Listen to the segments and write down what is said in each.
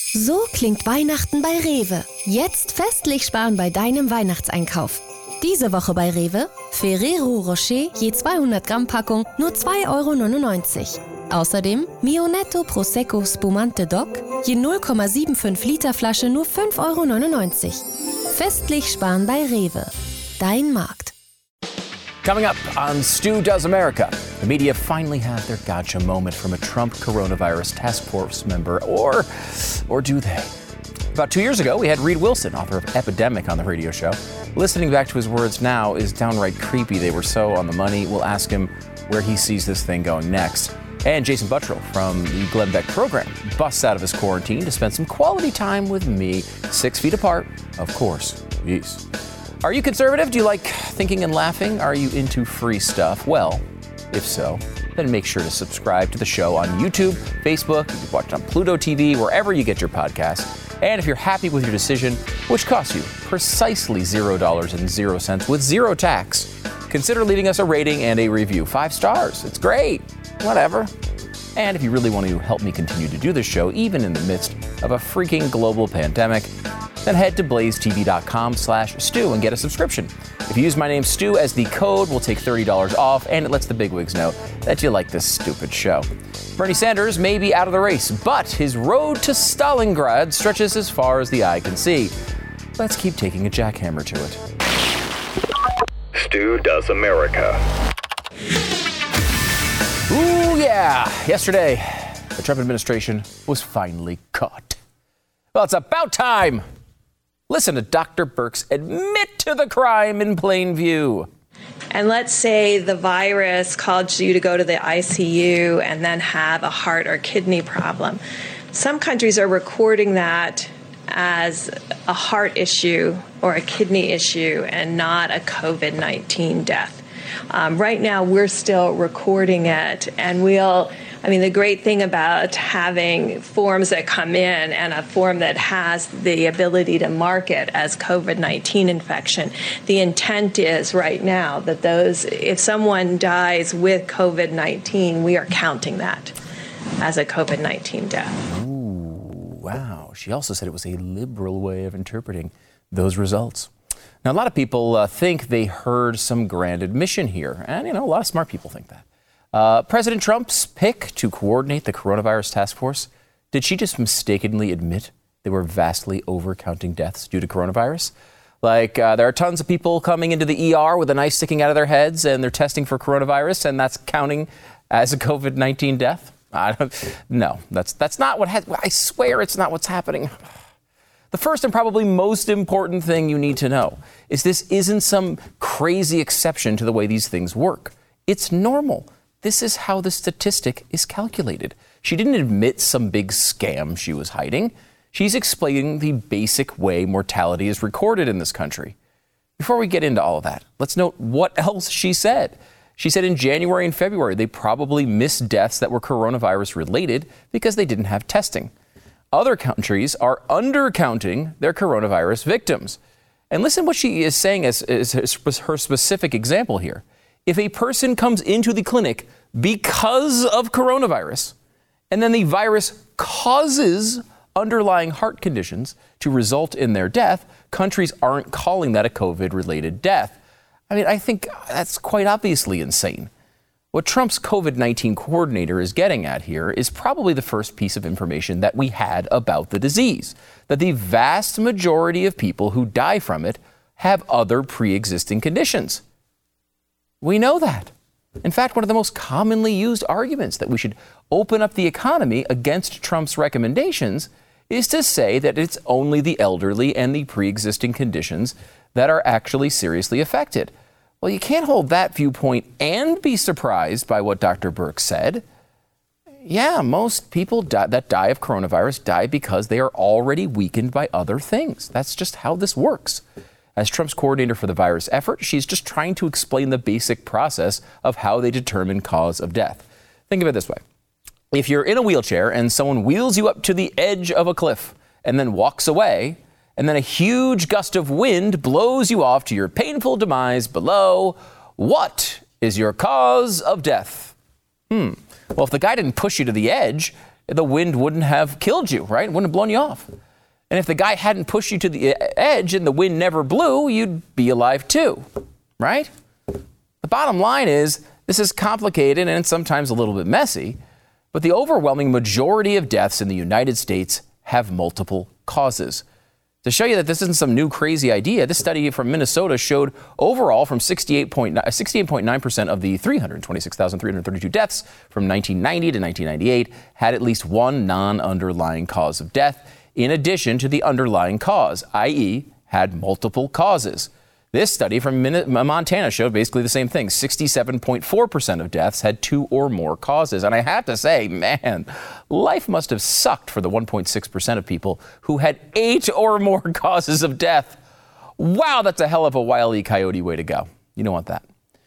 So klingt Weihnachten bei Rewe. Jetzt festlich sparen bei deinem Weihnachtseinkauf. Diese Woche bei Rewe: Ferrero Rocher je 200 Gramm Packung nur 2,99 €. Außerdem Mionetto Prosecco Spumante Doc je 0,75 Liter Flasche nur 5,99 €. Festlich sparen bei Rewe. Dein Markt. Coming up on Stu Does America, the media finally have their gotcha moment from a Trump coronavirus task force member, or do they? About 2 years ago, we had Reed Wilson, author of Epidemic, on the radio show. Listening back to his words now is downright creepy. They were so on the money. We'll ask him where he sees this thing going next. And Jason Buttrill from the Glenn Beck program busts out of his quarantine to spend some quality time with me, 6 feet apart, of course. Yes. Are you conservative? Do you like thinking and laughing? Are you into free stuff? Well, if so, then make sure to subscribe to the show on YouTube, Facebook, you can watch it on Pluto TV, wherever you get your podcasts. And if you're happy with your decision, which costs you precisely $0.00 with zero tax, consider leaving us a rating and a review. 5 stars. It's great. Whatever. And if you really want to help me continue to do this show, even in the midst of a freaking global pandemic, then head to blazetv.com/Stu and get a subscription. If you use my name Stu as the code, we'll take $30 off, and it lets the bigwigs know that you like this stupid show. Bernie Sanders may be out of the race, but his road to Stalingrad stretches as far as the eye can see. Let's keep taking a jackhammer to it. Stu Does America. Ooh, yeah. Yesterday, the Trump administration was finally caught. Well, it's about time. Listen to Dr. Birx admit to the crime in plain view. And let's say the virus caused you to go to the ICU and then have a heart or kidney problem. Some countries are recording that as a heart issue or a kidney issue and not a COVID-19 death. Right now, we're still recording it, and the great thing about having forms that come in and a form that has the ability to mark it as COVID-19 infection, the intent is right now that if someone dies with COVID-19, we are counting that as a COVID-19 death. Ooh, wow. She also said it was a liberal way of interpreting those results. Now, a lot of people think they heard some grand admission here, and, a lot of smart people think that. President Trump's pick to coordinate the coronavirus task force, did she just mistakenly admit they were vastly overcounting deaths due to coronavirus? Like, there are tons of people coming into the ER with a knife sticking out of their heads, and they're testing for coronavirus, and that's counting as a COVID-19 death? No, that's not what I swear it's not what's happening. The first and probably most important thing you need to know is this isn't some crazy exception to the way these things work. It's normal. This is how the statistic is calculated. She didn't admit some big scam she was hiding. She's explaining the basic way mortality is recorded in this country. Before we get into all of that, let's note what else she said. She said in January and February, they probably missed deaths that were coronavirus related because they didn't have testing. Other countries are undercounting their coronavirus victims. And listen what she is saying as her specific example here. If a person comes into the clinic because of coronavirus, and then the virus causes underlying heart conditions to result in their death, countries aren't calling that a COVID-related death. I think that's quite obviously insane. What Trump's COVID-19 coordinator is getting at here is probably the first piece of information that we had about the disease, that the vast majority of people who die from it have other pre-existing conditions. We know that. In fact, one of the most commonly used arguments that we should open up the economy against Trump's recommendations is to say that it's only the elderly and the pre-existing conditions that are actually seriously affected. Well, you can't hold that viewpoint and be surprised by what Dr. Birx said. Yeah, most people that die of coronavirus die because they are already weakened by other things. That's just how this works. As Trump's coordinator for the virus effort, she's just trying to explain the basic process of how they determine cause of death. Think of it this way. If you're in a wheelchair and someone wheels you up to the edge of a cliff and then walks away, and then a huge gust of wind blows you off to your painful demise below, what is your cause of death? Well, if the guy didn't push you to the edge, the wind wouldn't have killed you, right? It wouldn't have blown you off. And if the guy hadn't pushed you to the edge and the wind never blew, you'd be alive too, right? The bottom line is this is complicated and sometimes a little bit messy, but the overwhelming majority of deaths in the United States have multiple causes. To show you that this isn't some new crazy idea, this study from Minnesota showed overall from 68.9% of the 326,332 deaths from 1990 to 1998 had at least one non-underlying cause of death, in addition to the underlying cause, i.e., had multiple causes. This study from Montana showed basically the same thing. 67.4% of deaths had two or more causes. And I have to say, man, life must have sucked for the 1.6% of people who had 8 or more causes of death. Wow, that's a hell of a Wile E. Coyote way to go. You don't want that.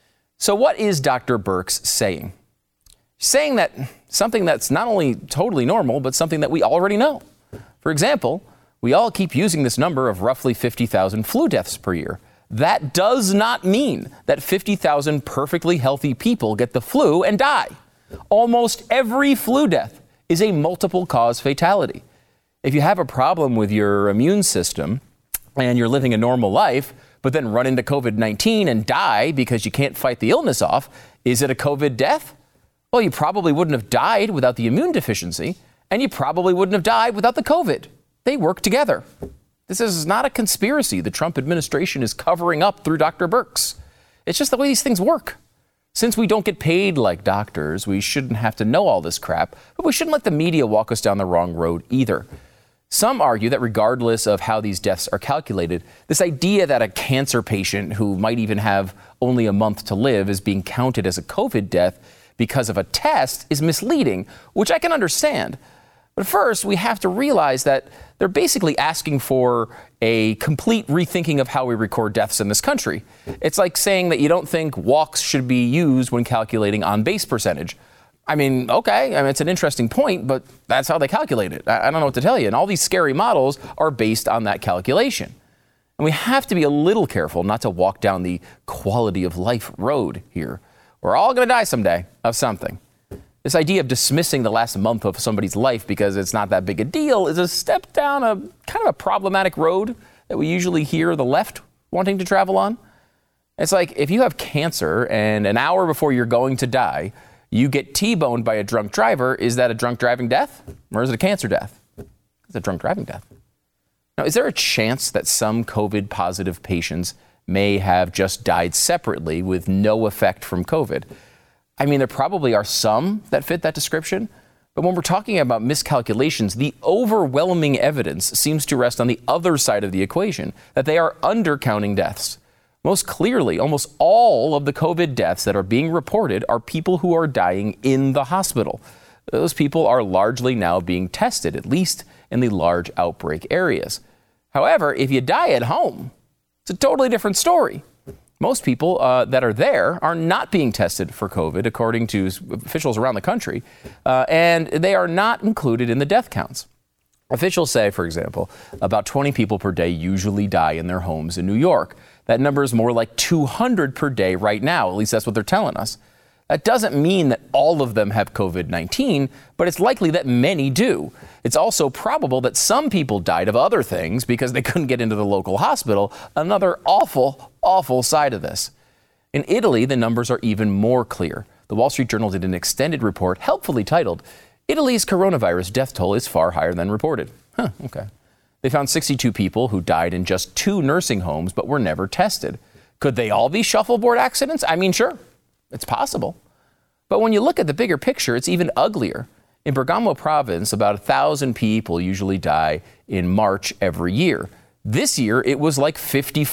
So what is Dr. Birx saying? Saying that something that's not only totally normal, but something that we already know. For example, we all keep using this number of roughly 50,000 flu deaths per year. That does not mean that 50,000 perfectly healthy people get the flu and die. Almost every flu death is a multiple cause fatality. If you have a problem with your immune system and you're living a normal life, but then run into COVID-19 and die because you can't fight the illness off, is it a COVID death? Well, you probably wouldn't have died without the immune deficiency, and you probably wouldn't have died without the COVID. They work together. This is not a conspiracy the Trump administration is covering up through Dr. Birx. It's just the way these things work. Since we don't get paid like doctors, we shouldn't have to know all this crap, but we shouldn't let the media walk us down the wrong road either. Some argue that regardless of how these deaths are calculated, this idea that a cancer patient who might even have only a month to live is being counted as a COVID death because of a test is misleading, which I can understand. But first, we have to realize that they're basically asking for a complete rethinking of how we record deaths in this country. It's like saying that you don't think walks should be used when calculating on-base percentage. I mean, okay, it's an interesting point, but that's how they calculate it. I don't know what to tell you. And all these scary models are based on that calculation. And we have to be a little careful not to walk down the quality of life road here. We're all going to die someday of something. This idea of dismissing the last month of somebody's life because it's not that big a deal is a step down a kind of a problematic road that we usually hear the left wanting to travel on. It's like if you have cancer and an hour before you're going to die, you get T-boned by a drunk driver, is that a drunk driving death or is it a cancer death? It's a drunk driving death. Now, is there a chance that some COVID positive patients may have just died separately with no effect from COVID? I mean, there probably are some that fit that description, but when we're talking about miscalculations, the overwhelming evidence seems to rest on the other side of the equation, that they are undercounting deaths. Most clearly, almost all of the COVID deaths that are being reported are people who are dying in the hospital. Those people are largely now being tested, at least in the large outbreak areas. However, if you die at home, it's a totally different story. Most people that are there are not being tested for COVID, according to officials around the country, and they are not included in the death counts. Officials say, for example, about 20 people per day usually die in their homes in New York. That number is more like 200 per day right now. At least that's what they're telling us. That doesn't mean that all of them have COVID-19, but it's likely that many do. It's also probable that some people died of other things because they couldn't get into the local hospital. Another awful, awful side of this. In Italy, the numbers are even more clear. The Wall Street Journal did an extended report, helpfully titled, "Italy's coronavirus death toll is far higher than reported." Okay. They found 62 people who died in just 2 nursing homes, but were never tested. Could they all be shuffleboard accidents? I mean, sure. It's possible. But when you look at the bigger picture, it's even uglier. In Bergamo province, about 1,000 people usually die in March every year. This year, it was like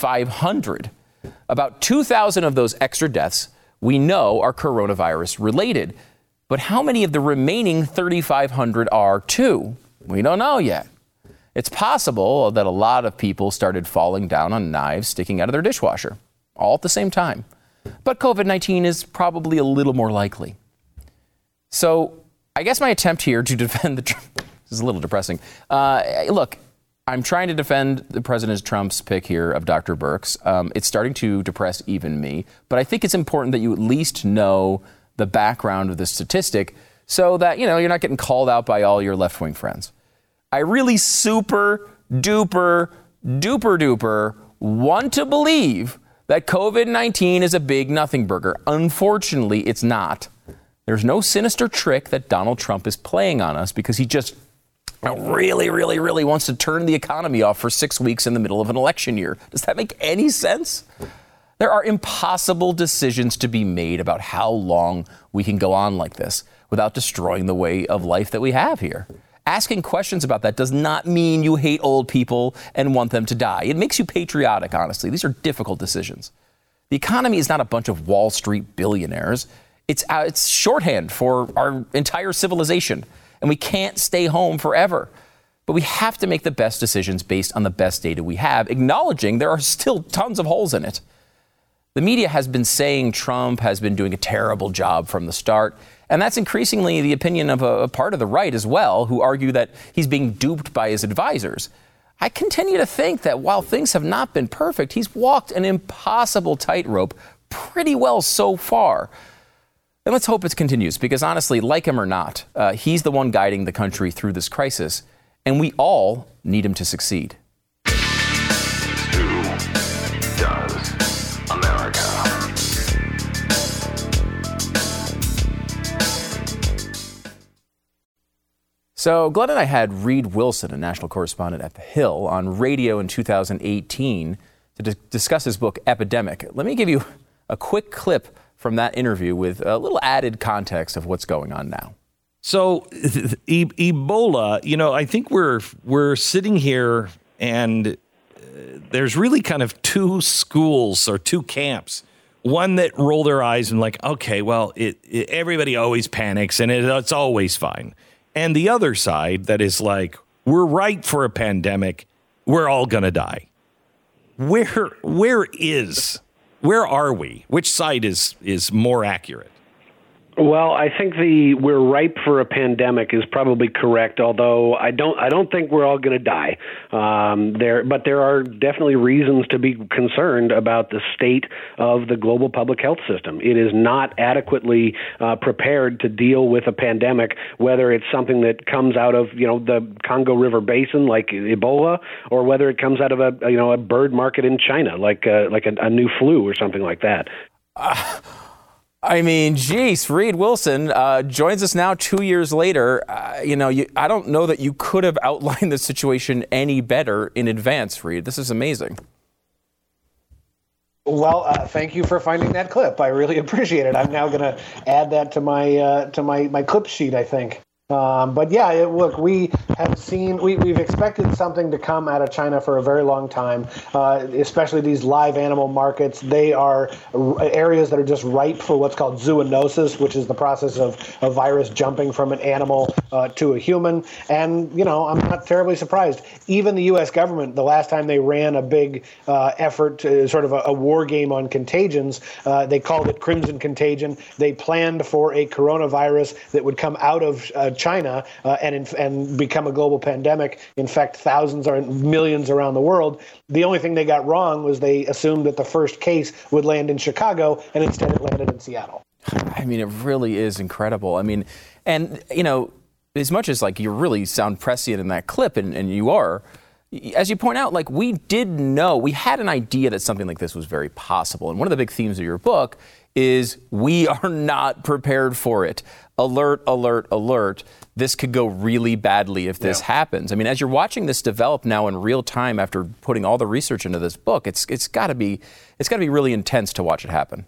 5,500. About 2,000 of those extra deaths we know are coronavirus related. But how many of the remaining 3,500 are too? We don't know yet. It's possible that a lot of people started falling down on knives sticking out of their dishwasher, all at the same time. But COVID-19 is probably a little more likely. So I guess my attempt here to defend this is a little depressing. Look, I'm trying to defend the President Trump's pick here of Dr. Birx. It's starting to depress even me, but I think it's important that you at least know the background of this statistic so that, you're not getting called out by all your left-wing friends. I really super duper want to believe that COVID-19 is a big nothing burger. Unfortunately, it's not. There's no sinister trick that Donald Trump is playing on us because he just really wants to turn the economy off for 6 weeks in the middle of an election year. Does that make any sense? There are impossible decisions to be made about how long we can go on like this without destroying the way of life that we have here. Asking questions about that does not mean you hate old people and want them to die. It makes you patriotic, honestly. These are difficult decisions. The economy is not a bunch of Wall Street billionaires. It's shorthand for our entire civilization, and we can't stay home forever. But we have to make the best decisions based on the best data we have, acknowledging there are still tons of holes in it. The media has been saying Trump has been doing a terrible job from the start, and that's increasingly the opinion of a part of the right as well, who argue that he's being duped by his advisors. I continue to think that while things have not been perfect, he's walked an impossible tightrope pretty well so far. And let's hope it continues, because honestly, like him or not, he's the one guiding the country through this crisis, and we all need him to succeed. Who does America? So Glenn and I had Reed Wilson, a national correspondent at The Hill, on radio in 2018 to discuss his book, Epidemic. Let me give you a quick clip from that interview with a little added context of what's going on now. So Ebola, I think we're sitting here and there's really kind of two schools or two camps. One that roll their eyes and like, okay, well, everybody always panics and it's always fine. And the other side that is like, we're ripe for a pandemic. We're all going to die. Where are we? Which side is more accurate? Well, I think we're ripe for a pandemic is probably correct, although I don't think we're all going to die. But there are definitely reasons to be concerned about the state of the global public health system. It is not adequately prepared to deal with a pandemic, whether it's something that comes out of the Congo River Basin like Ebola, or whether it comes out of a bird market in China like a new flu or something like that. I mean, geez, Reed Wilson joins us now 2 years later. I don't know that you could have outlined the situation any better in advance, Reed. This is amazing. Well, thank you for finding that clip. I really appreciate it. I'm now going to add that to my clip sheet, I think. But yeah, look, we have seen, we've expected something to come out of China for a very long time, especially these live animal markets. They are areas that are just ripe for what's called zoonosis, which is the process of a virus jumping from an animal to a human. And, I'm not terribly surprised. Even the U.S. government, the last time they ran a big effort, sort of a war game on contagions, they called it Crimson Contagion. They planned for a coronavirus that would come out of China and become a global pandemic, infect thousands or millions around the world. The only thing they got wrong was they assumed that the first case would land in Chicago, and instead it landed in Seattle. I mean, it really is incredible. I mean, and, as much as you really sound prescient in that clip, and you are, as you point out, we did know, we had an idea that something like this was very possible. And one of the big themes of your book is we are not prepared for it. Alert, alert, alert. This could go really badly if this happens. I mean, as you're watching this develop now in real time after putting all the research into this book, it's got to be really intense to watch it happen.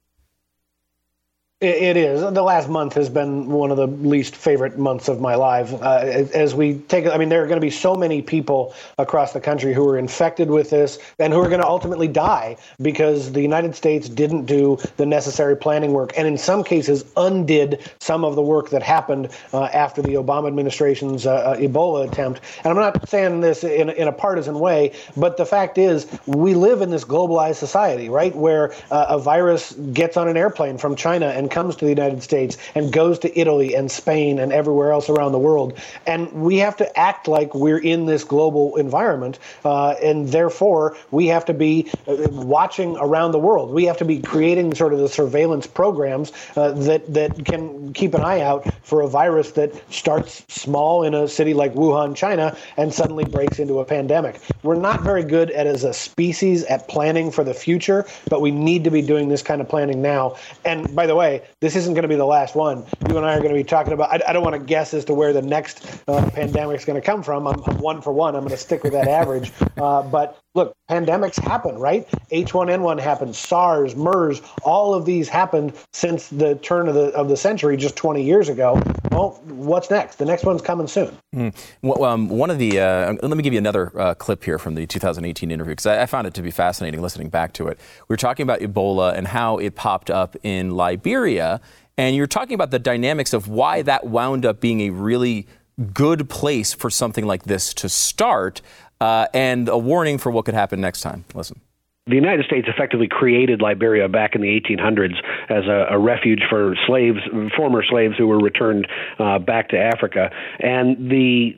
It is. The last month has been one of the least favorite months of my life. As we take, there are going to be so many people across the country who are infected with this and who are going to ultimately die because the United States didn't do the necessary planning work, and in some cases undid some of the work that happened after the Obama administration's Ebola attempt. And I'm not saying this in a partisan way, but the fact is we live in this globalized society, right, where a virus gets on an airplane from China and comes to the United States and goes to Italy and Spain and everywhere else around the world. And we have to act like we're in this global environment, and therefore we have to be watching around the world. We have to be creating sort of the surveillance programs that can keep an eye out for a virus that starts small in a city like Wuhan, China, and suddenly breaks into a pandemic. We're not very good as a species at planning for the future, but we need to be doing this kind of planning now. And by the way, this isn't going to be the last one. You and I are going to be talking about, I don't want to guess as to where the next pandemic is going to come from. I'm 1 for 1. I'm going to stick with that average. But look, pandemics happen, right? H1N1 happened, SARS, MERS, all of these happened since the turn of the century, just 20 years ago. Well, what's next? The next one's coming soon. Well, one of the let me give you another clip here from the 2018 interview, because I found it to be fascinating listening back to it. We were talking about Ebola and how it popped up in Liberia, and you're talking about the dynamics of why that wound up being a really good place for something like this to start, and a warning for what could happen next time. Listen. The United States effectively created Liberia back in the 1800s as a refuge for slaves, former slaves who were returned back to Africa. And the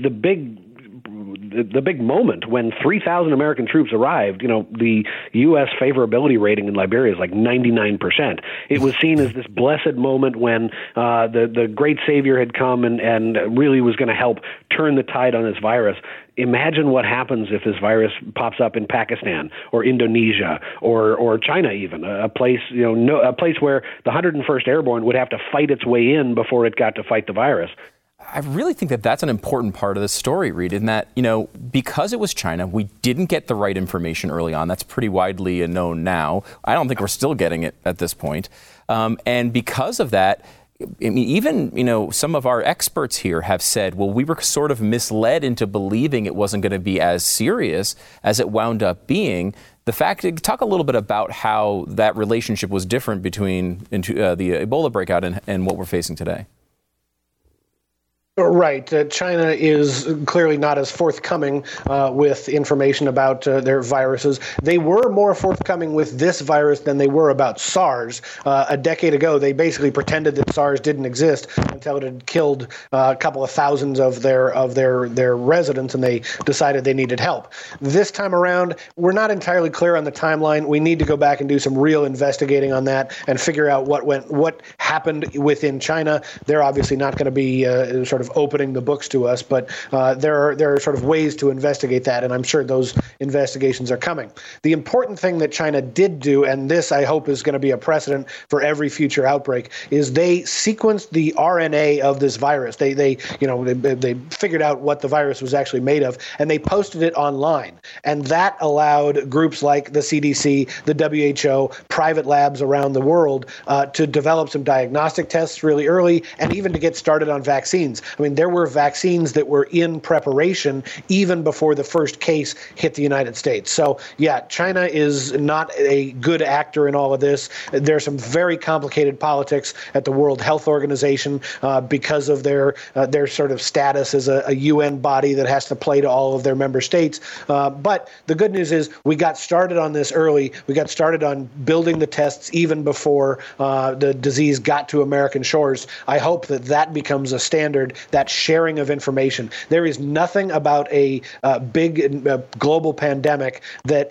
big moment when 3,000 American troops arrived, the U.S. favorability rating in Liberia is like 99%. It was seen as this blessed moment when the great savior had come and really was going to help turn the tide on this virus. Imagine what happens if this virus pops up in Pakistan or Indonesia or China, even a place where the 101st Airborne would have to fight its way in before it got to fight the virus. I really think that that's an important part of the story, Reed, in that, because it was China, we didn't get the right information early on. That's pretty widely known now. I don't think we're still getting it at this point. And because of that, I mean, even, some of our experts here have said, well, we were sort of misled into believing it wasn't going to be as serious as it wound up being. Talk a little bit about how that relationship was different between the Ebola breakout and what we're facing today. Right. China is clearly not as forthcoming with information about their viruses. They were more forthcoming with this virus than they were about SARS. A decade ago, they basically pretended that SARS didn't exist until it had killed a couple of thousands of their residents, and they decided they needed help. This time around, we're not entirely clear on the timeline. We need to go back and do some real investigating on that and figure out what happened within China. They're obviously not going to be sort of opening the books to us, but there are sort of ways to investigate that, and I'm sure those investigations are coming. The important thing that China did do, and this I hope is going to be a precedent for every future outbreak, is they sequenced the RNA of this virus. They figured out what the virus was actually made of, and they posted it online, and that allowed groups like the CDC, the WHO, private labs around the world to develop some diagnostic tests really early, and even to get started on vaccines. I mean, there were vaccines that were in preparation even before the first case hit the United States. So, yeah, China is not a good actor in all of this. There's some very complicated politics at the World Health Organization because of their sort of status as a UN body that has to play to all of their member states. But the good news is we got started on this early. We got started on building the tests even before the disease got to American shores. I hope that becomes a standard, that sharing of information. There is nothing about a big global pandemic that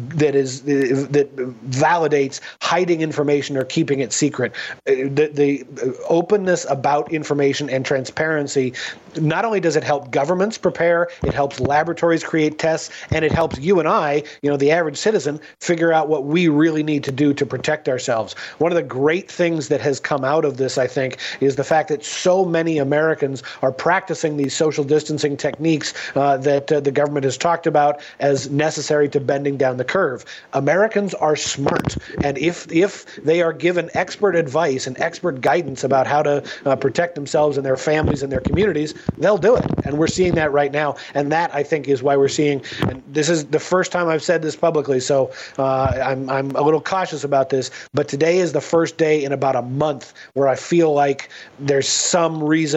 validates hiding information or keeping it secret. The openness about information and transparency, not only does it help governments prepare, it helps laboratories create tests, and it helps you and I, the average citizen, figure out what we really need to do to protect ourselves. One of the great things that has come out of this, I think, is the fact that so many Americans are practicing these social distancing techniques that the government has talked about as necessary to bending down the curve. Americans are smart, and if they are given expert advice and expert guidance about how to protect themselves and their families and their communities, they'll do it. And we're seeing that right now. And that, I think, is why we're seeing, and this is the first time I've said this publicly, so I'm a little cautious about this, but today is the first day in about a month where I feel like there's some reason for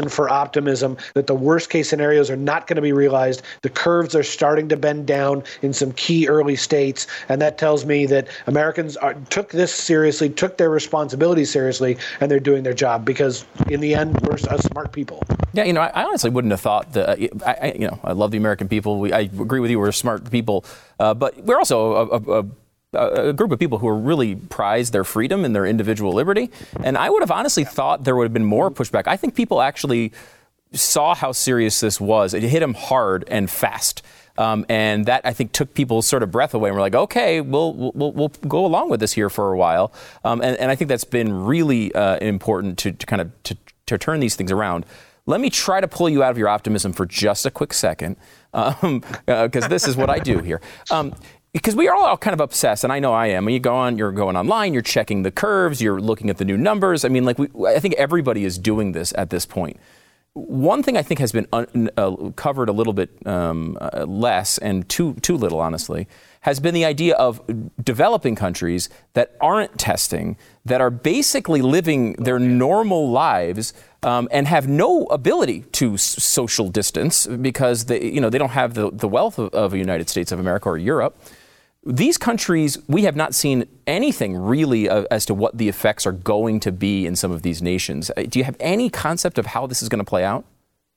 optimism that the worst case scenarios are not going to be realized. The curves are starting to bend down in some key early states. And that tells me that Americans took this seriously, took their responsibility seriously, and they're doing their job because in the end, we're smart people. Yeah, I honestly wouldn't have thought that. I love the American people. I agree with you. We're smart people, but we're also a group of people who are really prize their freedom and their individual liberty. And I would have honestly thought there would have been more pushback. I think people actually saw how serious this was. It hit them hard and fast. And that, I think, took people's sort of breath away. And we're like, okay, we'll go along with this here for a while. And I think that's been really important to kind of to turn these things around. Let me try to pull you out of your optimism for just a quick second, because this is what I do here. Because we are all kind of obsessed, and I know I am. When you're going online, you're checking the curves, you're looking at the new numbers. I mean, I think everybody is doing this at this point. One thing I think has been covered a little bit less, and too little, honestly, has been the idea of developing countries that aren't testing, that are basically living their normal lives and have no ability to social distance because they don't have the wealth of the United States of America or Europe. These countries, we have not seen anything really as to what the effects are going to be in some of these nations. Do you have any concept of how this is going to play out?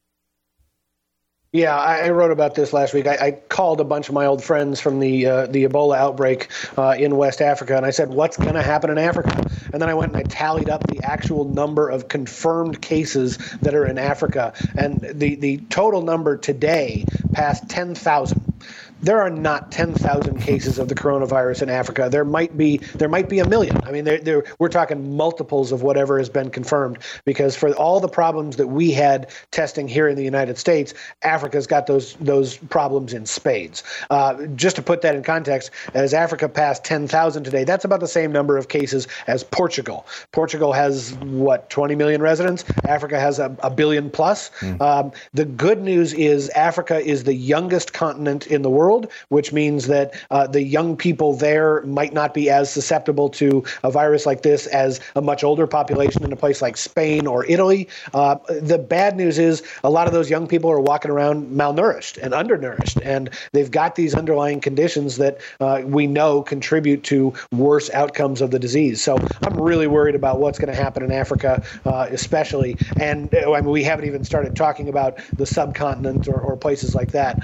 Yeah, I wrote about this last week. I called a bunch of my old friends from the Ebola outbreak in West Africa, and I said, what's going to happen in Africa? And then I went and I tallied up the actual number of confirmed cases that are in Africa, and the total number today passed 10,000. There are not 10,000 cases of the coronavirus in Africa. There might be a million. I mean, we're talking multiples of whatever has been confirmed, because for all the problems that we had testing here in the United States, Africa's got those problems in spades. Just to put that in context, as Africa passed 10,000 today, that's about the same number of cases as Portugal. Portugal has, 20 million residents? Africa has a billion plus. The good news is Africa is the youngest continent in the world, which means that the young people there might not be as susceptible to a virus like this as a much older population in a place like Spain or Italy. The bad news is a lot of those young people are walking around malnourished and undernourished, and they've got these underlying conditions that we know contribute to worse outcomes of the disease. So I'm really worried about what's going to happen in Africa, especially. And we haven't even started talking about the subcontinent or places like that.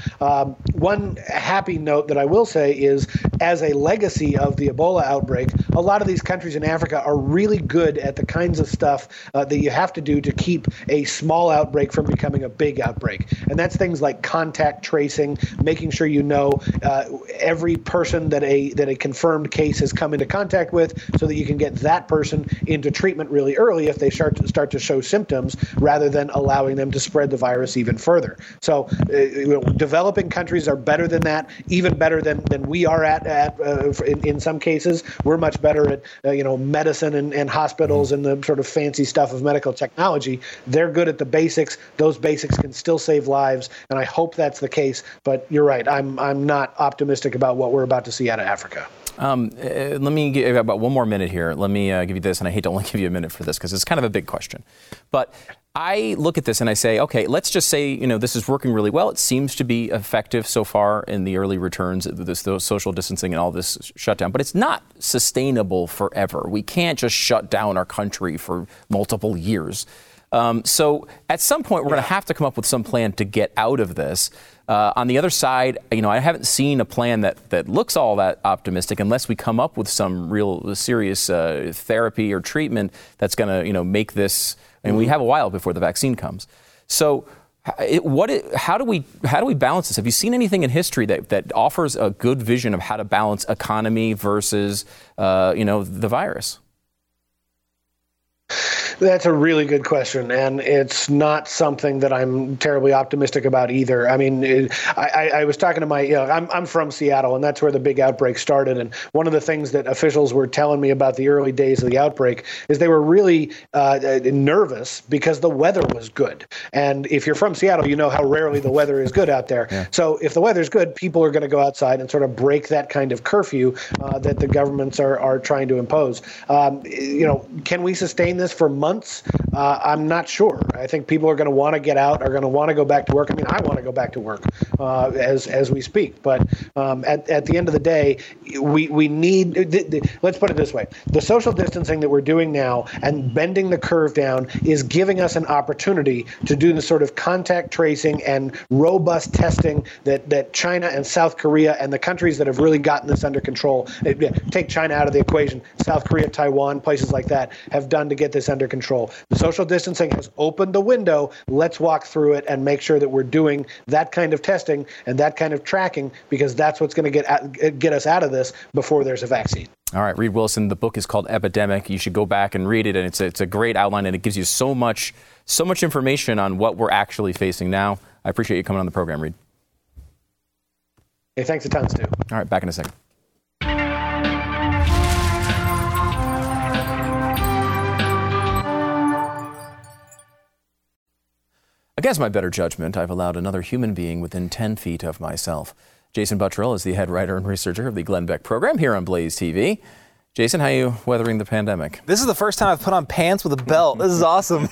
One happy note that I will say is, as a legacy of the Ebola outbreak, a lot of these countries in Africa are really good at the kinds of stuff that you have to do to keep a small outbreak from becoming a big outbreak. And that's things like contact tracing, making sure you know every person that a confirmed case has come into contact with, so that you can get that person into treatment really early if they start to show symptoms, rather than allowing them to spread the virus even further. So developing countries are better than that, even better than we are at in some cases. We're much better at medicine and hospitals and the sort of fancy stuff of medical technology. They're good at the basics. Those basics can still save lives, and I hope that's the case. But you're right. I'm not optimistic about what we're about to see out of Africa. Let me give about one more minute here. Let me give you this, and I hate to only give you a minute for this because it's kind of a big question. But I look at this and I say, okay, let's just say, this is working really well. It seems to be effective so far in the early returns, those social distancing and all this shutdown, but it's not sustainable forever. We can't just shut down our country for multiple years. So at some point, we're going to have to come up with some plan to get out of this. On the other side, I haven't seen a plan that looks all that optimistic unless we come up with some real serious therapy or treatment that's going to, make this. And we have a while before the vaccine comes. So how do we balance this? Have you seen anything in history that offers a good vision of how to balance economy versus, the virus? That's a really good question, and it's not something that I'm terribly optimistic about either. I mean, I was talking to I'm from Seattle, and that's where the big outbreak started. And one of the things that officials were telling me about the early days of the outbreak is they were really nervous because the weather was good. And if you're from Seattle, you know how rarely the weather is good out there. Yeah. So if the weather's good, people are going to go outside and sort of break that kind of curfew that the governments are trying to impose. Can we sustain this for months? months, I'm not sure. I think people are going to want to get out, are going to want to go back to work. I mean, I want to go back to work as we speak. But at the end of the day, we need, let's put it this way. The social distancing that we're doing now and bending the curve down is giving us an opportunity to do the sort of contact tracing and robust testing that China and South Korea and the countries that have really gotten this under control, take China out of the equation, South Korea, Taiwan, places like that, have done to get this under control. The social distancing has opened the window. Let's walk through it and make sure that we're doing that kind of testing and that kind of tracking, because that's what's going to get us out of this before there's a vaccine. All right, Reed Wilson, the book is called Epidemic. You should go back and read it, and it's a great outline, and it gives you so much information on what we're actually facing now. I appreciate you coming on the program, Reed. Hey, thanks a ton, Stu. All right, back in a second. Against my better judgment, I've allowed another human being within 10 feet of myself. Jason Buttrill is the head writer and researcher of the Glenn Beck program here on Blaze TV. Jason, how are you weathering the pandemic? This is the first time I've put on pants with a belt. This is awesome.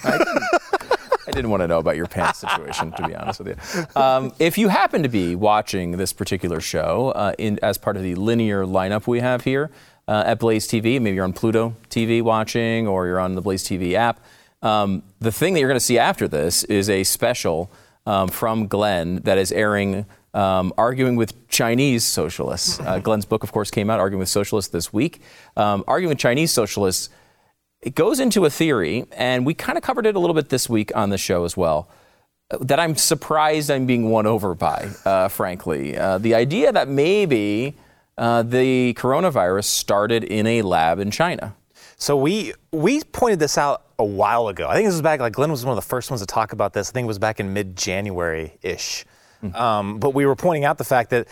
I didn't want to know about your pants situation, to be honest with you. If you happen to be watching this particular show as part of the linear lineup we have here at Blaze TV, maybe you're on Pluto TV watching or you're on the Blaze TV app, the thing that you're going to see after this is a special from Glenn that is airing Arguing with Chinese Socialists. Glenn's book, of course, came out, Arguing with Socialists, this week. Arguing with Chinese Socialists, it goes into a theory, and we kind of covered it a little bit this week on the show as well, that I'm surprised I'm being won over by, frankly. The idea that maybe the coronavirus started in a lab in China. So we pointed this out a while ago. I think this was back, like Glenn was one of the first ones to talk about this. I think it was back in mid-January-ish. But we were pointing out the fact that,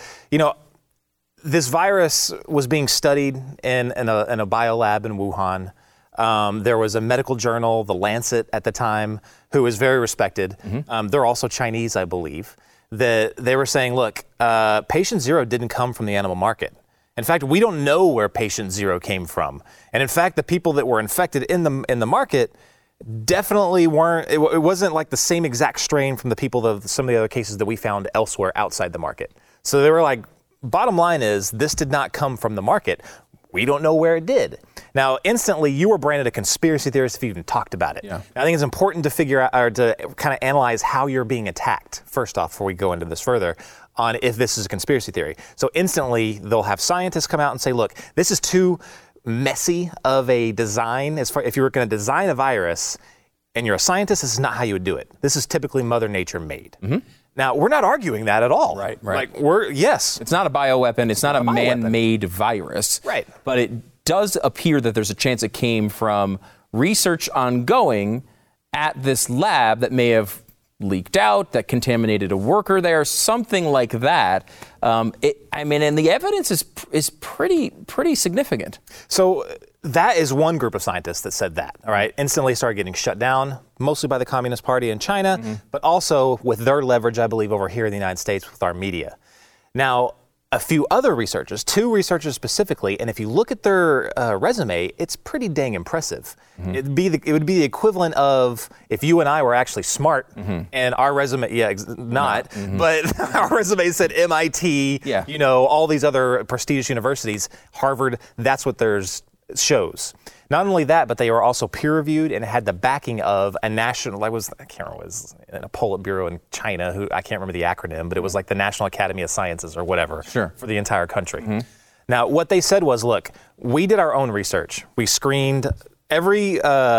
this virus was being studied in a biolab in Wuhan. There was a medical journal, The Lancet at the time, who was very respected. They're also Chinese, I believe. That they were saying, look, patient zero didn't come from the animal market. In fact, we don't know where patient zero came from. And in fact, the people that were infected in the market definitely weren't, it wasn't like the same exact strain from the people, some of the other cases that we found elsewhere outside the market. So they were like, bottom line is, this did not come from the market. We don't know where it did. Now, instantly, you were branded a conspiracy theorist if you even talked about it. Yeah. I think it's important to figure out, or to kind of analyze how you're being attacked, first off, before we go into this further, on if this is a conspiracy theory. So instantly, they'll have scientists come out and say, look, this is too messy of a design. As far if you were going to design a virus and you're a scientist, this is not how you would do it. This is typically Mother Nature made. Now, we're not arguing that at all. Right. Like, yes. It's not a bioweapon. It's not a man-made virus. Right. But it does appear that there's a chance it came from research ongoing at this lab that may have leaked out, that contaminated a worker there, something like that. And the evidence is pretty significant. So that is one group of scientists that said that, all right? Instantly started getting shut down, mostly by the Communist Party in China, but also with their leverage, I believe, over here in the United States with our media. Now, a few other researchers, 2 researchers specifically, and if you look at their resume, it's pretty dang impressive. It would be the equivalent of if you and I were actually smart, and our resume, but our resume said MIT, all these other prestigious universities, Harvard. That's what theirs shows. Not only that, but they were also peer-reviewed and had the backing of a national, I can't remember, it was in a Politburo in China, I can't remember the acronym, but it was like the National Academy of Sciences or whatever for the entire country. Now, what they said was, look, we did our own research. We screened every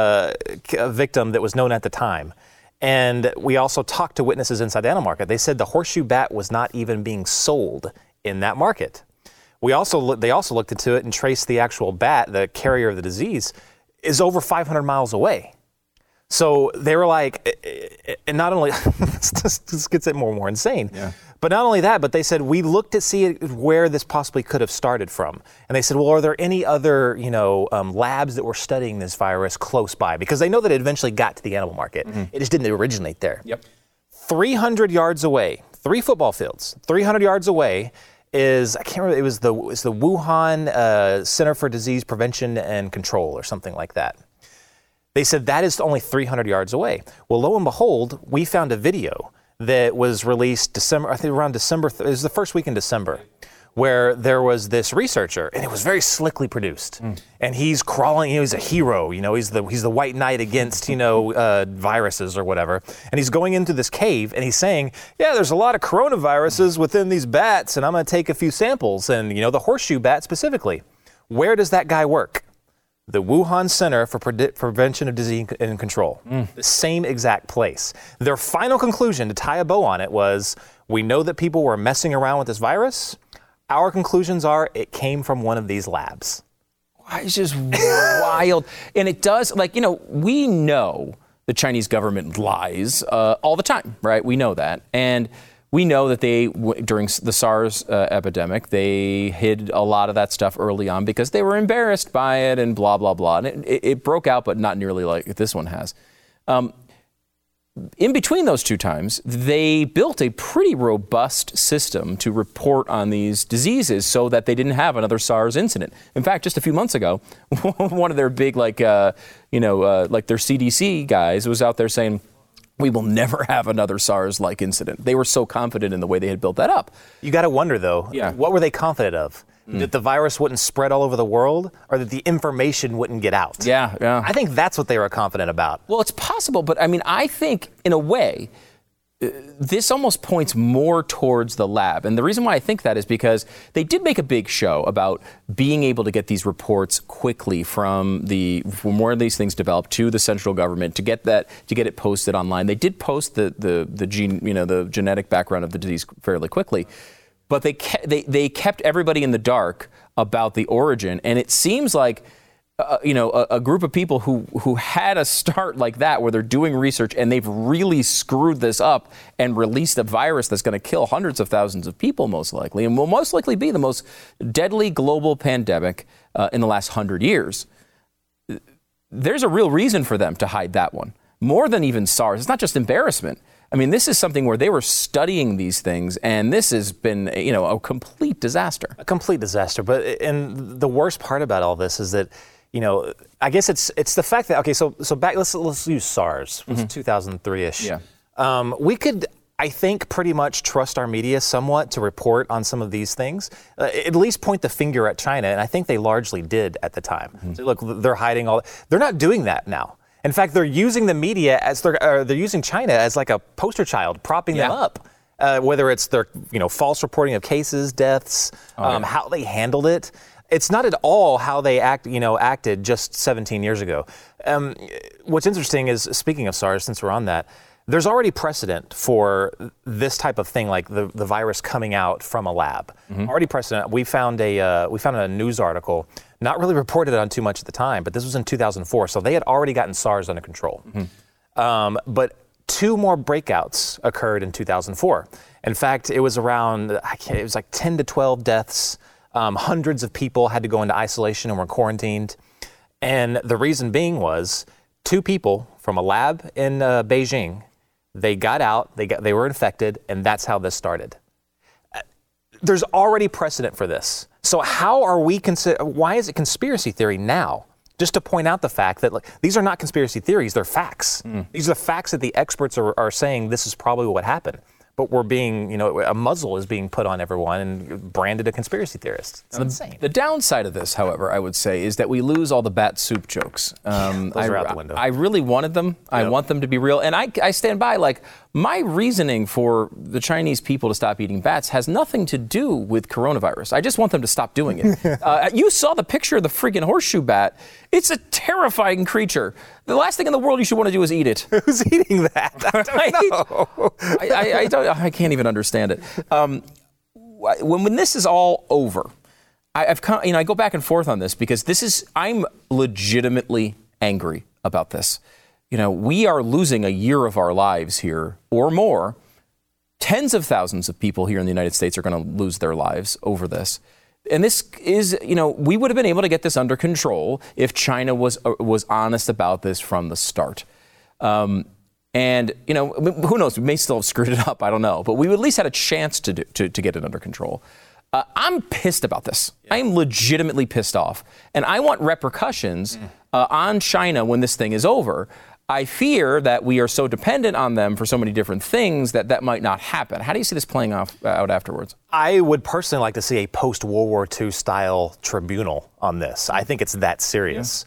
victim that was known at the time. And we also talked to witnesses inside the animal market. They said the horseshoe bat was not even being sold in that market. They also looked into it and traced the actual bat, the carrier of the disease, is over 500 miles away. So they were like, and not only, this gets it more and more insane, but not only that, but they said, we looked to see where this possibly could have started from. And they said, well, are there any other, labs that were studying this virus close by? Because they know that it eventually got to the animal market. It just didn't originate there. 300 yards away, 3 football fields, 300 yards away, is, I can't remember, it was the Wuhan Center for Disease Prevention and Control or something like that. They said that is only 300 yards away. Well, lo and behold, we found a video that was released December, I think around December, it was the first week in December, where there was this researcher, and it was very slickly produced. And he's crawling, he's a hero, he's the white knight against, viruses or whatever. And he's going into this cave, and he's saying, yeah, there's a lot of coronaviruses within these bats, and I'm going to take a few samples, and, the horseshoe bat specifically. Where does that guy work? The Wuhan Center for Prevention of Disease and Control. The same exact place. Their final conclusion, to tie a bow on it, was, we know that people were messing around with this virus. Our conclusions are it came from one of these labs. It's just wild. And it does, we know the Chinese government lies all the time, right? We know that. And we know that during the SARS epidemic, they hid a lot of that stuff early on because they were embarrassed by it and blah, blah, blah. And it broke out, but not nearly like this one has. In between those two times, they built a pretty robust system to report on these diseases so that they didn't have another SARS incident. In fact, just a few months ago, one of their big, like their CDC guys was out there saying, we will never have another SARS-like incident. They were so confident in the way they had built that up. You got to wonder, though, what were they confident of? That the virus wouldn't spread all over the world, or that the information wouldn't get out? Yeah. I think that's what they were confident about. Well, it's possible, but I think in a way, this almost points more towards the lab. And the reason why I think that is because they did make a big show about being able to get these reports quickly from where these things developed to the central government to get it posted online. They did post the gene, the genetic background of the disease fairly quickly, but they kept everybody in the dark about the origin. And it seems like a group of people who had a start like that, where they're doing research and they've really screwed this up and released a virus that's going to kill hundreds of thousands of people, most likely, and will most likely be the most deadly global pandemic in the last 100 years. There's a real reason for them to hide that one, more than even SARS. It's not just embarrassment. This is something where they were studying these things, and this has been, a complete disaster. A complete disaster. And the worst part about all this is that, I guess it's the fact that, okay, so back, let's use SARS, 2003-ish. Yeah. We could, I think, pretty much trust our media somewhat to report on some of these things, at least point the finger at China, and I think they largely did at the time. So look, they're hiding all, they're not doing that now. In fact, they're using the media as they're using China as like a poster child, propping them up. Whether it's their false reporting of cases, deaths, how they handled it. It's not at all how they acted just 17 years ago. What's interesting is, speaking of SARS, since we're on that, there's already precedent for this type of thing, like the virus coming out from a lab. Already precedent. We found a news article, not really reported on too much at the time, but this was in 2004, so they had already gotten SARS under control. But 2 more breakouts occurred in 2004. In fact, it was it was like 10 to 12 deaths. Hundreds of people had to go into isolation and were quarantined. And the reason being was 2 people from a lab in Beijing, they got out, they were infected, and that's how this started. There's already precedent for this. So how are we why is it conspiracy theory now? Just to point out the fact that these are not conspiracy theories, they're facts. These are facts that the experts are saying this is probably what happened. But we're being, a muzzle is being put on everyone and branded a conspiracy theorist. It's insane. The downside of this, however, I would say, is that we lose all the bat soup jokes. Those are out the window. I really wanted them. Yep. I want them to be real. And I stand by, my reasoning for the Chinese people to stop eating bats has nothing to do with coronavirus. I just want them to stop doing it. You saw the picture of the freaking horseshoe bat. It's a terrifying creature. The last thing in the world you should want to do is eat it. Who's eating that? I don't know. I can't even understand it. When this is all over, I go back and forth on this because I'm legitimately angry about this. We are losing a year of our lives here or more. Tens of thousands of people here in the United States are going to lose their lives over this. And this is, we would have been able to get this under control if China was honest about this from the start. And, who knows? We may still have screwed it up. I don't know. But we at least had a chance to get it under control. I'm pissed about this. I am legitimately pissed off. And I want repercussions on China when this thing is over. I fear that we are so dependent on them for so many different things that might not happen. How do you see this playing out afterwards? I would personally like to see a post-World War II style tribunal on this. I think it's that serious.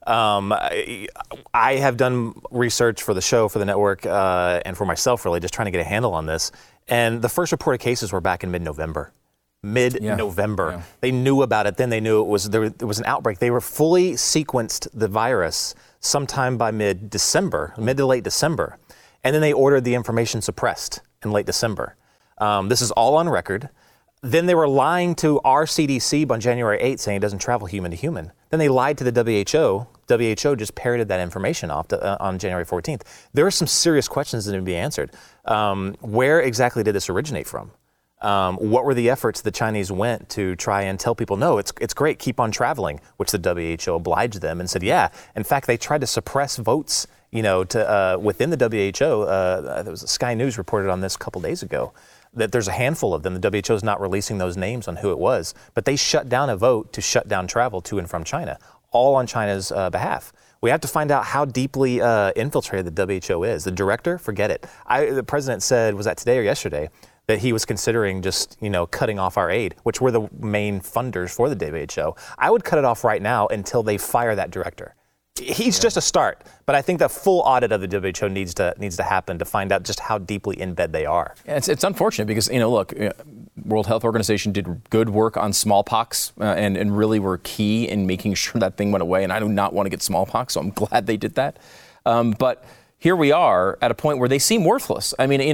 I have done research for the show, for the network, and for myself, really, just trying to get a handle on this. And the first reported cases were back in mid-November. Yeah. They knew about it then. They knew there was an outbreak. They were fully sequenced the virus sometime by mid to late December. And then they ordered the information suppressed in late December. This is all on record. Then they were lying to our CDC on January 8th, saying it doesn't travel human to human. Then they lied to the WHO. WHO just parroted that information off on January 14th. There are some serious questions that need to be answered. Where exactly did this originate from? What were the efforts the Chinese went to try and tell people, no, it's great, keep on traveling, which the WHO obliged them and said, yeah. In fact, they tried to suppress votes, within the WHO. There was Sky News reported on this a couple days ago, that there's a handful of them. The WHO is not releasing those names on who it was, but they shut down a vote to shut down travel to and from China, all on China's behalf. We have to find out how deeply infiltrated the WHO is. The director, forget it. The president said, was that today or yesterday, that he was considering just, cutting off our aid, which were the main funders for the WHO. I would cut it off right now until they fire that director. He's just a start, but I think the full audit of the WHO needs to happen to find out just how deeply in bed they are. Yeah, it's unfortunate because, World Health Organization did good work on smallpox and really were key in making sure that thing went away. And I do not want to get smallpox, so I'm glad they did that. But here we are at a point where they seem worthless. I mean,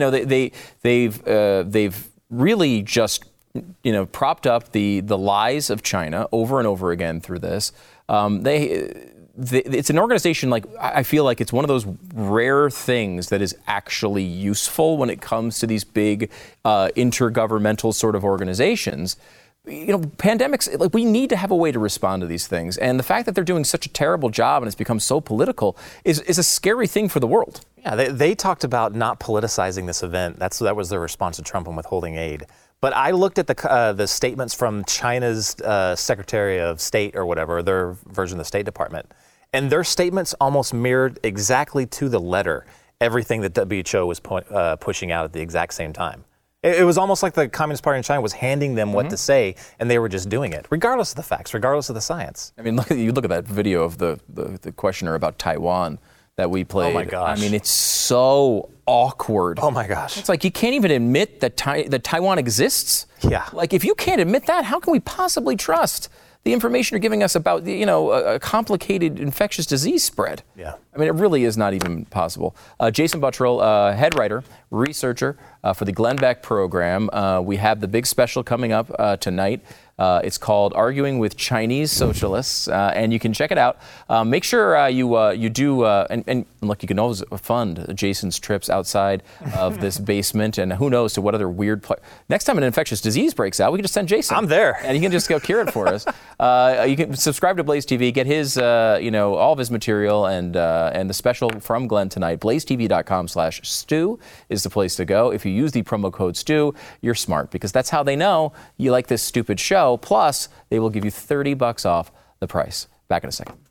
they've really just, propped up the lies of China over and over again through this. It's an organization I feel like it's one of those rare things that is actually useful when it comes to these big intergovernmental sort of organizations. Pandemics, we need to have a way to respond to these things. And the fact that they're doing such a terrible job and it's become so political is a scary thing for the world. Yeah, they talked about not politicizing this event. That was their response to Trump on withholding aid. But I looked at the statements from China's Secretary of State or whatever, their version of the State Department. And their statements almost mirrored exactly to the letter everything that WHO was pushing out at the exact same time. It was almost like the Communist Party in China was handing them what to say, and they were just doing it, regardless of the facts, regardless of the science. I mean, look at that video of the questioner about Taiwan that we played. Oh my gosh! I mean, it's so awkward. Oh my gosh! It's like you can't even admit that Taiwan exists. Yeah. If you can't admit that, how can we possibly trust the information you're giving us about, a complicated infectious disease spread? Yeah. I mean, it really is not even possible. Jason Buttrill, head writer, researcher for the Glenn Beck program. We have the big special coming up tonight. It's called Arguing with Chinese Socialists, and you can check it out. Make sure you do, and look, you can always fund Jason's trips outside of this basement, and who knows to what other weird next time an infectious disease breaks out, we can just send Jason. I'm there. And he can just go cure it for us. You can subscribe to Blaze TV, get his, all of his material, and the special from Glenn tonight. BlazeTV.com/Stu is the place to go. If you use the promo code Stu, you're smart, because that's how they know you like this stupid show. Plus, they will give you $30 off the price. Back in a second.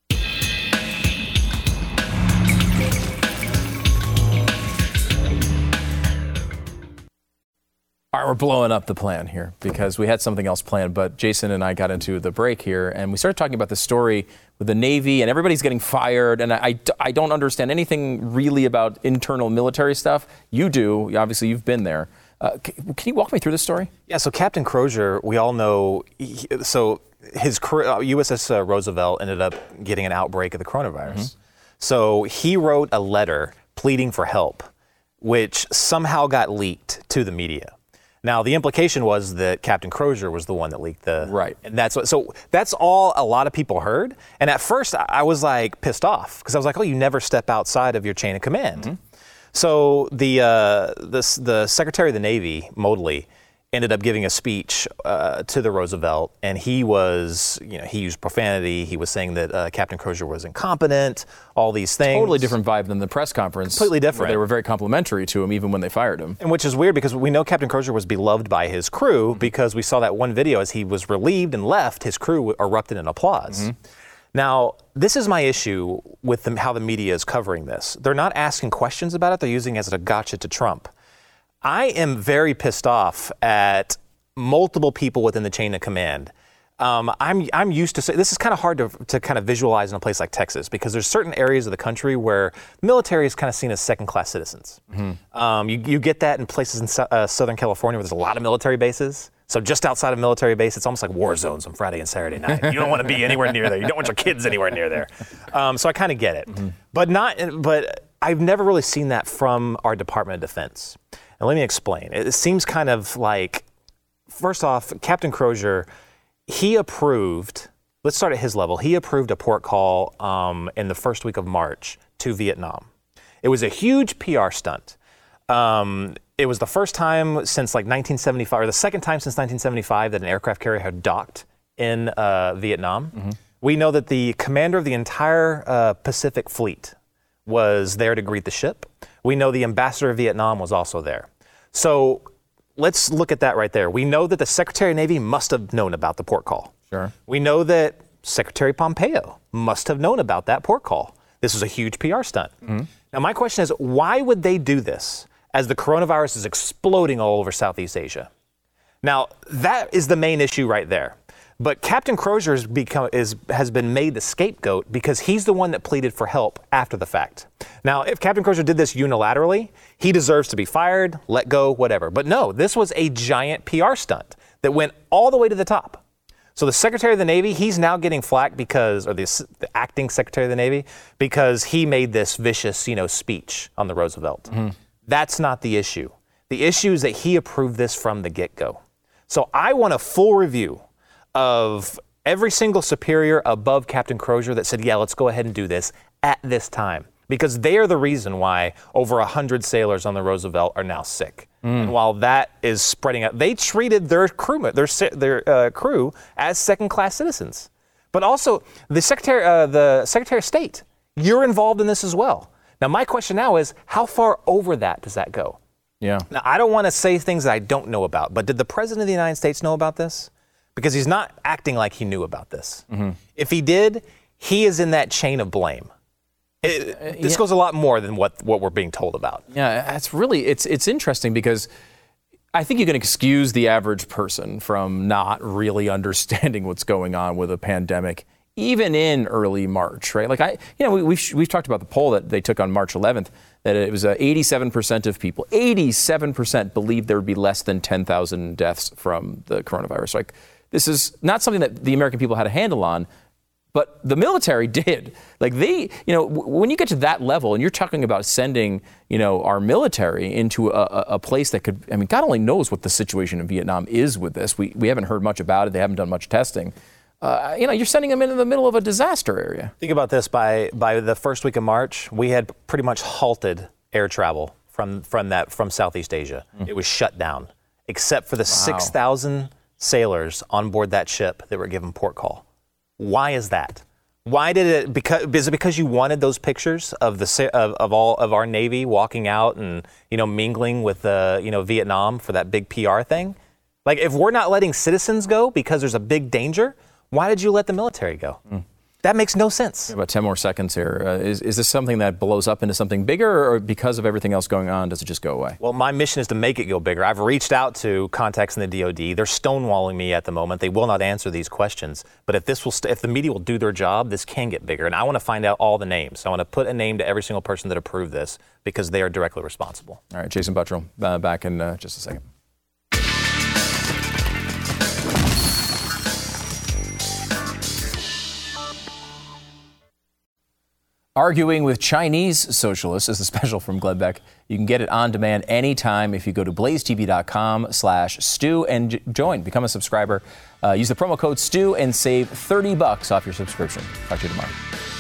All right, we're blowing up the plan here because we had something else planned, but Jason and I got into the break here, and we started talking about the story with the Navy, and everybody's getting fired, and I don't understand anything really about internal military stuff. You do. Obviously, you've been there. Can you walk me through this story? Yeah, so Captain Crozier, we all know, his USS Roosevelt ended up getting an outbreak of the coronavirus. Mm-hmm. So he wrote a letter pleading for help, which somehow got leaked to the media. Now, the implication was that Captain Crozier was the one that leaked the... Right. And that's all a lot of people heard. And at first, I was pissed off, because I was like, oh, you never step outside of your chain of command. Mm-hmm. So the Secretary of the Navy, Modly, ended up giving a speech to the Roosevelt, and he used profanity. He was saying that Captain Crozier was incompetent, all these things. Totally different vibe than the press conference. Completely different. They were very complimentary to him even when they fired him. And which is weird, because we know Captain Crozier was beloved by his crew, because we saw that one video as he was relieved and left, his crew erupted in applause. Mm-hmm. Now, this is my issue with how the media is covering this. They're not asking questions about it. They're using it as a gotcha to Trump. I am very pissed off at multiple people within the chain of command. I'm used to say this is kind of hard to kind of visualize in a place like Texas because there's certain areas of the country where military is kind of seen as second-class citizens. Mm-hmm. You get that in places in Southern California where there's a lot of military bases. So just outside of military base, it's almost like war zones on Friday and Saturday night. You don't want to be anywhere near there. You don't want your kids anywhere near there. So I kind of get it, but I've never really seen that from our Department of Defense. And let me explain. It seems kind of like, first off, Captain Crozier, he approved, let's start at his level. He approved a port call in the first week of March to Vietnam. It was a huge PR stunt. It was the first time since like 1975, or the second time since 1975 that an aircraft carrier had docked in Vietnam. Mm-hmm. We know that the commander of the entire Pacific Fleet was there to greet the ship. We know the ambassador of Vietnam was also there. So let's look at that right there. We know that the Secretary of Navy must have known about the port call. Sure. We know that Secretary Pompeo must have known about that port call. This was a huge PR stunt. Mm-hmm. Now, my question is, why would they do this as the coronavirus is exploding all over Southeast Asia? Now, that is the main issue right there. But Captain Crozier has been made the scapegoat because he's the one that pleaded for help after the fact. Now, if Captain Crozier did this unilaterally, he deserves to be fired, let go, whatever. But no, this was a giant PR stunt that went all the way to the top. So the Secretary of the Navy, he's now getting flack because, or the acting Secretary of the Navy, because he made this vicious, speech on the Roosevelt. Mm-hmm. That's not the issue. The issue is that he approved this from the get-go. So I want a full review of every single superior above Captain Crozier that said, yeah, let's go ahead and do this at this time. Because they are the reason why over 100 sailors on the Roosevelt are now sick. And while that is spreading out, they treated their crew as second-class citizens. But also, the Secretary of State, you're involved in this as well. Now, my question now is, how far over that does that go? Yeah. Now, I don't want to say things that I don't know about, but did the President of the United States know about this? Because he's not acting like he knew about this. Mm-hmm. If he did, he is in that chain of blame. This goes a lot more than what we're being told about. Yeah, it's interesting because I think you can excuse the average person from not really understanding what's going on with a pandemic, even in early March, right? Like we've talked about the poll that they took on March 11th, that it was 87% of people, 87% believed there would be less than 10,000 deaths from the coronavirus. Like, this is not something that the American people had a handle on, but the military did. Like when you get to that level and you're talking about sending, our military into a place that could, God only knows what the situation in Vietnam is with this. We haven't heard much about it. They haven't done much testing. You're sending them into the middle of a disaster area. Think about this. By the first week of March, we had pretty much halted air travel from Southeast Asia. It was shut down, except for the 6,000 sailors on board that ship that were given port call. Why is that? Why did it? Is it because you wanted those pictures of all of our Navy walking out and mingling with Vietnam for that big PR thing? Like, if we're not letting citizens go because there's a big danger, why did you let the military go? That makes no sense. About 10 more seconds here. Is this something that blows up into something bigger, or because of everything else going on, does it just go away? Well, my mission is to make it go bigger. I've reached out to contacts in the DOD. They're stonewalling me at the moment. They will not answer these questions. But if the media will do their job, this can get bigger. And I want to find out all the names. I want to put a name to every single person that approved this because they are directly responsible. All right, Jason Buttrill, back in just a second. Arguing with Chinese Socialists is a special from Glenn Beck. You can get it on demand anytime if you go to blazetv.com/Stu and join. Become a subscriber. Use the promo code Stu and save $30 off your subscription. Talk to you tomorrow.